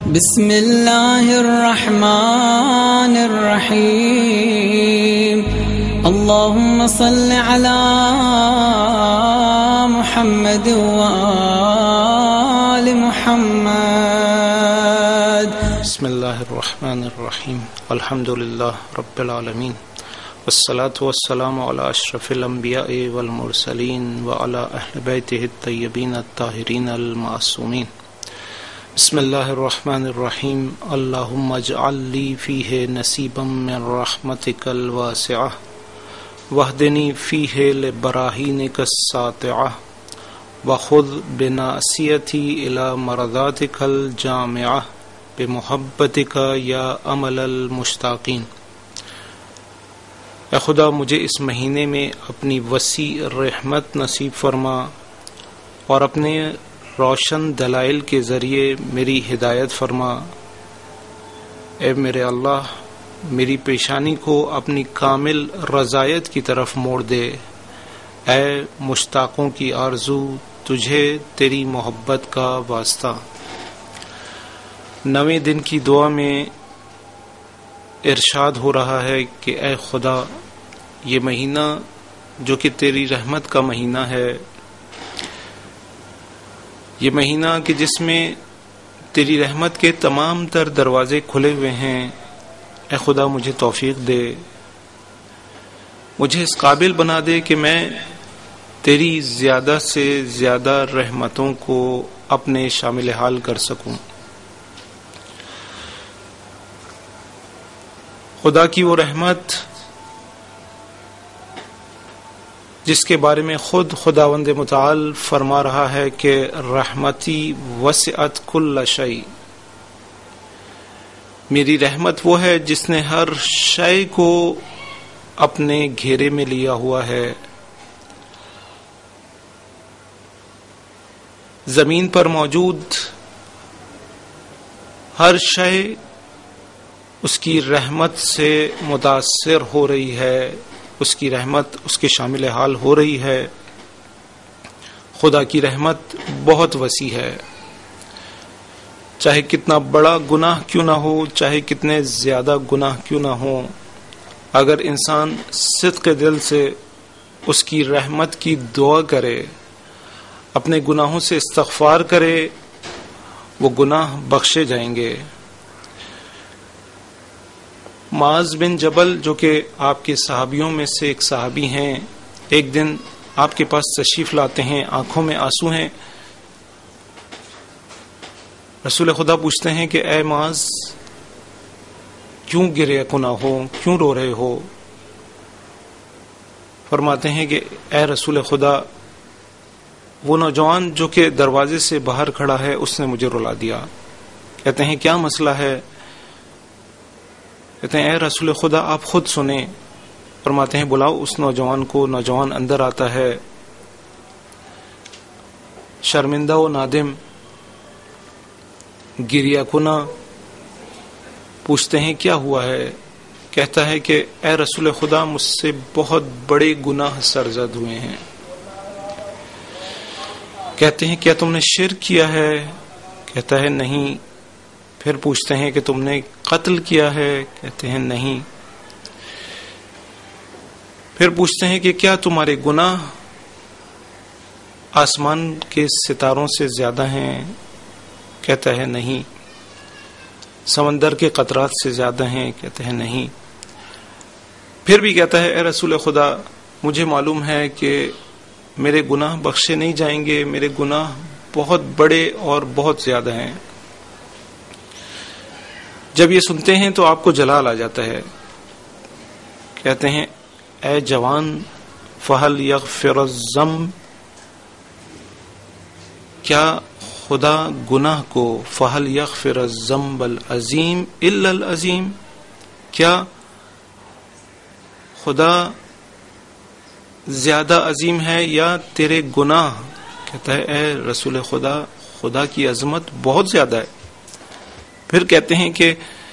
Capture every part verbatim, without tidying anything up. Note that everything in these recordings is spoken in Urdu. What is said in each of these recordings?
بسم اللہ الرحمن الرحیم اللہم صل علی محمد وآل محمد. بسم اللہ الرحمن الرحیم الحمد للہ رب العالمین والصلاة والسلام علی اشرف الانبیاء والمرسلین وعلی اہل بیتہ الطیبین الطاہرین المعصومین. بسم اللہ الرحمن الرحیم اللہم اجعل لی فیہ نصیبا من رحمتک الواسعہ واہدنی فیہ لبراہینک الساطعہ وخذ بناصیتی الی مرضاتک الجامعہ بمحبتک یا امل المشتاقین. اے خدا مجھے اس مہینے میں اپنی وسیع رحمت نصیب فرما اور اپنے روشن دلائل کے ذریعے میری ہدایت فرما. اے میرے اللہ میری پیشانی کو اپنی کامل رضایت کی طرف موڑ دے. اے مشتاقوں کی آرزو تجھے تیری محبت کا واسطہ. نویں دن کی دعا میں ارشاد ہو رہا ہے کہ اے خدا یہ مہینہ جو کہ تیری رحمت کا مہینہ ہے، یہ مہینہ کہ جس میں تیری رحمت کے تمام تر دروازے کھلے ہوئے ہیں، اے خدا مجھے توفیق دے، مجھے اس قابل بنا دے کہ میں تیری زیادہ سے زیادہ رحمتوں کو اپنے شامل حال کر سکوں. خدا کی وہ رحمت جس کے بارے میں خود خداوند متعال فرما رہا ہے کہ رحمتی وسعت کل شیء، میری رحمت وہ ہے جس نے ہر شے کو اپنے گھیرے میں لیا ہوا ہے. زمین پر موجود ہر شے اس کی رحمت سے متاثر ہو رہی ہے، اس کی رحمت اس کے شامل حال ہو رہی ہے. خدا کی رحمت بہت وسیع ہے، چاہے کتنا بڑا گناہ کیوں نہ ہو، چاہے کتنے زیادہ گناہ کیوں نہ ہو، اگر انسان صدق دل سے اس کی رحمت کی دعا کرے، اپنے گناہوں سے استغفار کرے، وہ گناہ بخشے جائیں گے. معاذ بن جبل جو کہ آپ کے صحابیوں میں سے ایک صحابی ہیں، ایک دن آپ کے پاس تشریف لاتے ہیں، آنکھوں میں آنسو ہیں. رسول خدا پوچھتے ہیں کہ اے معاذ کیوں گرے کنا ہو، کیوں رو رہے ہو؟ فرماتے ہیں کہ اے رسول خدا وہ نوجوان جو کہ دروازے سے باہر کھڑا ہے اس نے مجھے رلا دیا. کہتے ہیں کیا مسئلہ ہے؟ کہتے ہیں اے رسول خدا آپ خود سنیں. فرماتے ہیں بلاؤ اس نوجوان کو. نوجوان اندر آتا ہے، شرمندہ و نادم، گریہ کنا. پوچھتے ہیں کیا ہوا ہے؟ کہتا ہے کہ اے رسول خدا مجھ سے بہت بڑے گناہ سرزد ہوئے ہیں. کہتے ہیں کیا تم نے شرک کیا ہے؟ کہتا ہے نہیں. پھر پوچھتے ہیں کہ تم نے قتل کیا ہے؟ کہتے ہیں نہیں. پھر پوچھتے ہیں کہ کیا تمہارے گناہ آسمان کے ستاروں سے زیادہ ہیں؟ کہتا ہے نہیں. سمندر کے قطرات سے زیادہ ہیں؟ کہتے ہیں نہیں. پھر بھی کہتا ہے اے رسول خدا مجھے معلوم ہے کہ میرے گناہ بخشے نہیں جائیں گے، میرے گناہ بہت بڑے اور بہت زیادہ ہیں. جب یہ سنتے ہیں تو آپ کو جلال آ جاتا ہے. کہتے ہیں اے جوان فہل یغفر الذنب، کیا خدا گناہ کو فہل یغفر الذنب العظیم الا العظیم، کیا خدا زیادہ عظیم ہے یا تیرے گناہ؟ کہتا ہے اے رسول خدا خدا کی عظمت بہت زیادہ ہے. پھر کہتے ہیں کہ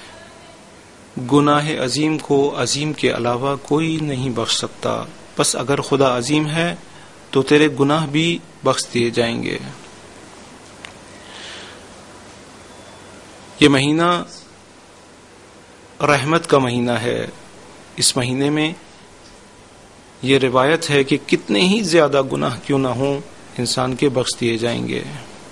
گناہ عظیم کو عظیم کے علاوہ کوئی نہیں بخش سکتا، بس اگر خدا عظیم ہے تو تیرے گناہ بھی بخش دیے جائیں گے. یہ مہینہ رحمت کا مہینہ ہے. اس مہینے میں یہ روایت ہے کہ کتنے ہی زیادہ گناہ کیوں نہ ہوں انسان کے بخش دیے جائیں گے.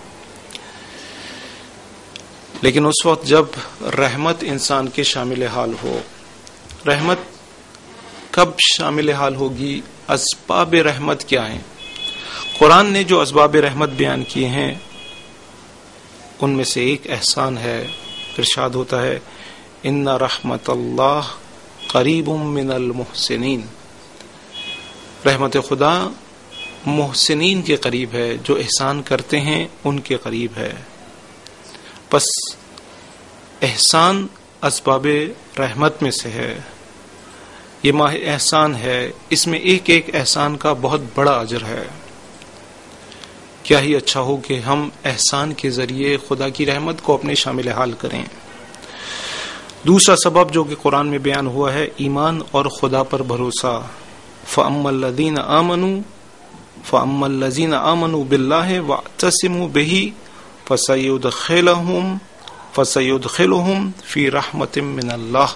لیکن اس وقت جب رحمت انسان کے شامل حال ہو. رحمت کب شامل حال ہوگی؟ اسباب رحمت کیا ہیں؟ قرآن نے جو اسباب رحمت بیان کیے ہیں ان میں سے ایک احسان ہے. ارشاد ہوتا ہے ان رحمت اللہ قریب من المحسنین. رحمت خدا محسنین کے قریب ہے، جو احسان کرتے ہیں ان کے قریب ہے. پس احسان اسباب رحمت میں سے ہے. یہ ماہ احسان ہے، اس میں ایک ایک احسان کا بہت بڑا اجر ہے. کیا ہی اچھا ہو کہ ہم احسان کے ذریعے خدا کی رحمت کو اپنے شامل حال کریں. دوسرا سبب جو کہ قرآن میں بیان ہوا ہے، ایمان اور خدا پر بھروسہ. فَأَمَّا الَّذِينَ آمَنُوا فَأَمَّا الَّذِينَ آمَنُوا بِاللَّهِ وَاعْتَصِمُوا بِهِ فَسَيُدْخِلُهُمْ فَسَيُدْخِلُهُمْ فِي رَحْمَةٍ مِّنَ اللَّهِ.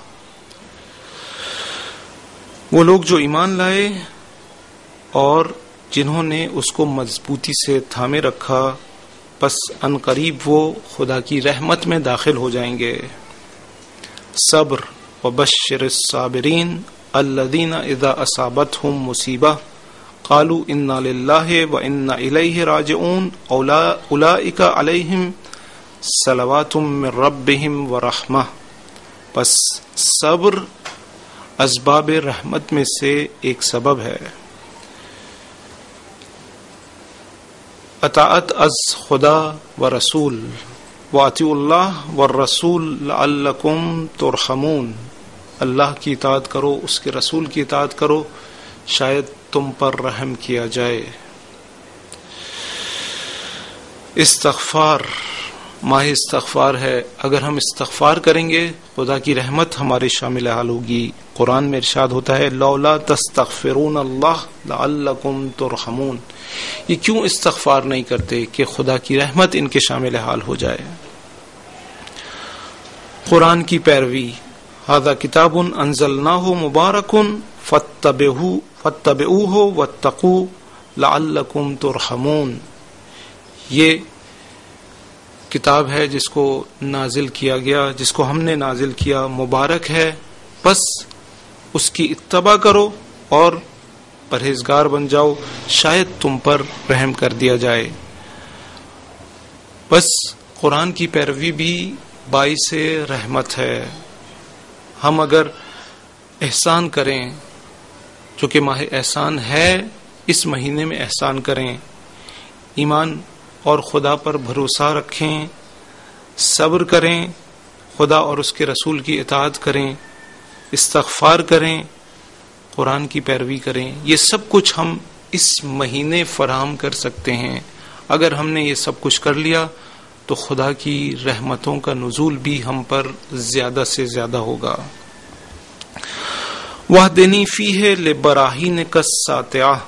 وہ لوگ جو ایمان لائے اور جنہوں نے اس کو مضبوطی سے تھامے رکھا، پس ان قریب وہ خدا کی رحمت میں داخل ہو جائیں گے. صبر وبشر الصابرین الذین اذا اصابتهم مصیبہ قالوا انا للہ وانا الیہ راجعون اولئک علیہم صلوات من ربہم ورحمہ. پس صبر اسباب رحمت میں سے ایک سبب ہے. اطاعت از خدا و رسول واطیعوا اللہ والرسول لعلکم ترحمون. اللہ کی اطاعت کرو، اس کے رسول کی اطاعت کرو، شاید تم پر رحم کیا جائے. استغفار ماہ استغفار ہے. اگر ہم استغفار کریں گے خدا کی رحمت ہمارے شامل حال ہوگی. قرآن میں ارشاد ہوتا ہے لولا تستغفرون اللہ لعلکم ترحمون. یہ کیوں استغفار نہیں کرتے کہ خدا کی رحمت ان کے شامل حال ہو جائے. قرآن کی پیروی. ھذا کتاب انزلناہ مبارک فاتبعوہ فاتبعوہ واتقوا لعلکم ترحمون. یہ کتاب ہے جس کو نازل کیا گیا، جس کو ہم نے نازل کیا، مبارک ہے، بس اس کی اتباع کرو اور پرہیزگار بن جاؤ، شاید تم پر رحم کر دیا جائے. بس قرآن کی پیروی بھی باعث رحمت ہے. ہم اگر احسان کریں، جو کہ ماہ احسان ہے، اس مہینے میں احسان کریں، ایمان اور خدا پر بھروسہ رکھیں، صبر کریں، خدا اور اس کے رسول کی اطاعت کریں، استغفار کریں، قرآن کی پیروی کریں، یہ سب کچھ ہم اس مہینے فراہم کر سکتے ہیں. اگر ہم نے یہ سب کچھ کر لیا تو خدا کی رحمتوں کا نزول بھی ہم پر زیادہ سے زیادہ ہوگا. وَاهْدِنِي فِيهِ لِبَرَاهِينِكَ السَّاطِعَةِ.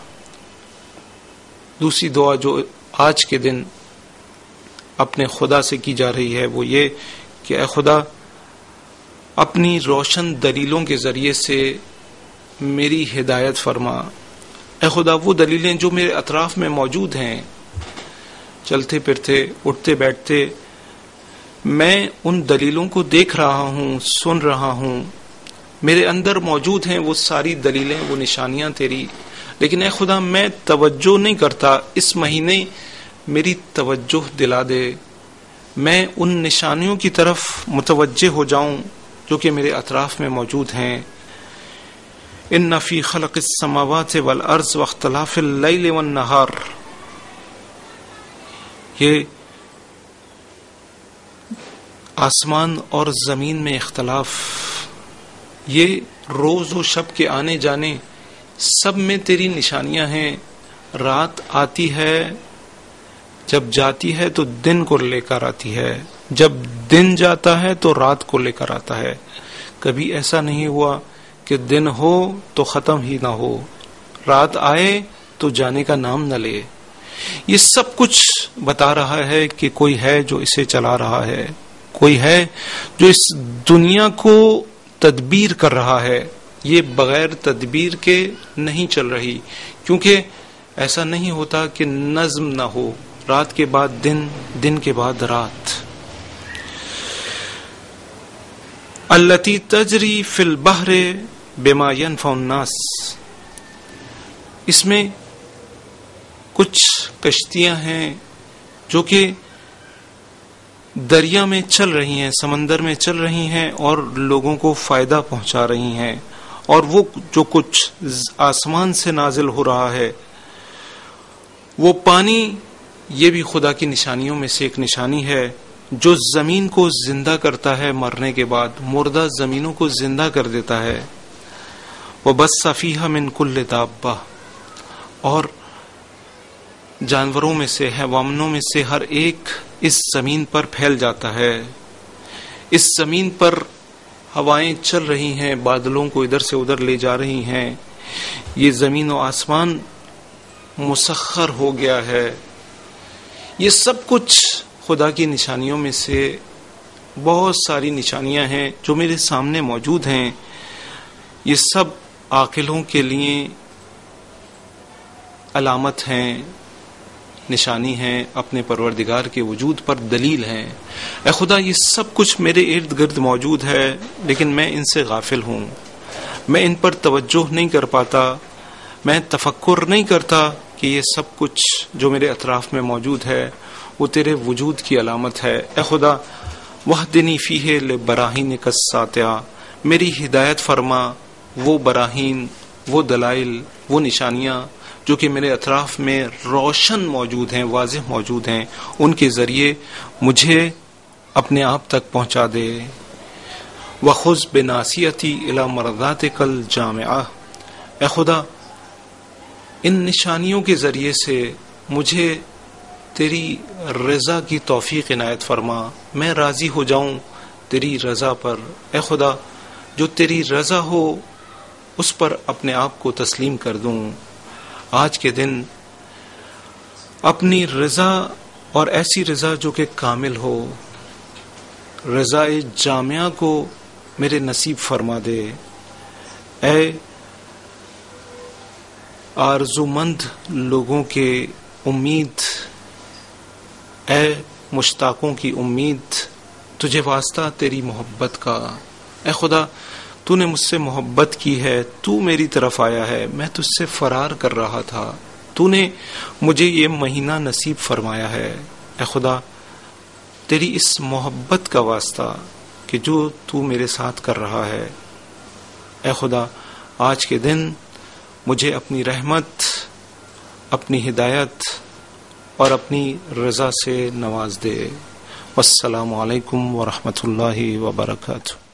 دوسری دعا جو آج کے دن اپنے خدا سے کی جا رہی ہے وہ یہ کہ اے خدا اپنی روشن دلیلوں کے ذریعے سے میری ہدایت فرما. اے خدا وہ دلیلیں جو میرے اطراف میں موجود ہیں، چلتے پھرتے اٹھتے بیٹھتے میں ان دلیلوں کو دیکھ رہا ہوں، سن رہا ہوں، میرے اندر موجود ہیں وہ ساری دلیلیں، وہ نشانیاں تیری. لیکن اے خدا میں توجہ نہیں کرتا. اس مہینے میری توجہ دلا دے، میں ان نشانیوں کی طرف متوجہ ہو جاؤں جو کہ میرے اطراف میں موجود ہیں. ان فی خلق السماوات والارض واختلاف اللیل والنہار. یہ آسمان اور زمین میں اختلاف، یہ روز و شب کے آنے جانے، سب میں تیری نشانیاں ہیں. رات آتی ہے، جب جاتی ہے تو دن کو لے کر آتی ہے، جب دن جاتا ہے تو رات کو لے کر آتا ہے. کبھی ایسا نہیں ہوا کہ دن ہو تو ختم ہی نہ ہو، رات آئے تو جانے کا نام نہ لے. یہ سب کچھ بتا رہا ہے کہ کوئی ہے جو اسے چلا رہا ہے. کوئی ہے جو اس دنیا کو تدبیر کر رہا ہے، یہ بغیر تدبیر کے نہیں چل رہی، کیونکہ ایسا نہیں ہوتا کہ نظم نہ ہو، رات کے بعد دن، دن کے بعد رات۔ التی تجری فی البحر بما ینفع الناس، اس میں کچھ کشتیاں ہیں جو کہ دریا میں چل رہی ہیں، سمندر میں چل رہی ہیں اور لوگوں کو فائدہ پہنچا رہی ہیں، اور وہ جو کچھ آسمان سے نازل ہو رہا ہے وہ پانی، یہ بھی خدا کی نشانیوں میں سے ایک نشانی ہے، جو زمین کو زندہ کرتا ہے، مرنے کے بعد مردہ زمینوں کو زندہ کر دیتا ہے۔ وَبَثَّ فِيهَا مِن كُلِّ دَابَّةٍ، اور جانوروں میں سے، حیوانوں میں سے ہر ایک اس زمین پر پھیل جاتا ہے۔ اس زمین پر ہوائیں چل رہی ہیں، بادلوں کو ادھر سے ادھر لے جا رہی ہیں، یہ زمین و آسمان مسخر ہو گیا ہے۔ یہ سب کچھ خدا کی نشانیوں میں سے بہت ساری نشانیاں ہیں جو میرے سامنے موجود ہیں، یہ سب عاقلوں کے لیے علامت ہیں، نشانی ہیں، اپنے پروردگار کے وجود پر دلیل ہیں۔ اے خدا، یہ سب کچھ میرے ارد گرد موجود ہے، لیکن میں ان سے غافل ہوں، میں ان پر توجہ نہیں کر پاتا، میں تفکر نہیں کرتا کہ یہ سب کچھ جو میرے اطراف میں موجود ہے وہ تیرے وجود کی علامت ہے۔ اے خدا، وحدنی فیہ لبراہینک الساطعہ، میری ہدایت فرما وہ براہین، وہ دلائل، وہ نشانیاں جو کہ میرے اطراف میں روشن موجود ہیں، واضح موجود ہیں، ان کے ذریعے مجھے اپنے آپ تک پہنچا دے۔ وَخُذْ بِنَاصِیَتِی إِلَى مَرْضَاتِکَ الْجَامِعَةِ، اے خدا، ان نشانیوں کے ذریعے سے مجھے تیری رضا کی توفیق عنایت فرما، میں راضی ہو جاؤں تیری رضا پر۔ اے خدا، جو تیری رضا ہو اس پر اپنے آپ کو تسلیم کر دوں۔ آج کے دن اپنی رضا، اور ایسی رضا جو کہ کامل ہو، رضا جامعہ کو میرے نصیب فرما دے۔ اے آرزو مند لوگوں کے امید، اے مشتاقوں کی امید، تجھے واسطہ تیری محبت کا۔ اے خدا، تو نے مجھ سے محبت کی ہے، تو میری طرف آیا ہے، میں تجھ سے فرار کر رہا تھا، تو نے مجھے یہ مہینہ نصیب فرمایا ہے۔ اے خدا، تیری اس محبت کا واسطہ کہ جو تو میرے ساتھ کر رہا ہے، اے خدا، آج کے دن مجھے اپنی رحمت، اپنی ہدایت اور اپنی رضا سے نواز دے۔ والسلام علیکم ورحمۃ اللہ وبرکاتہ۔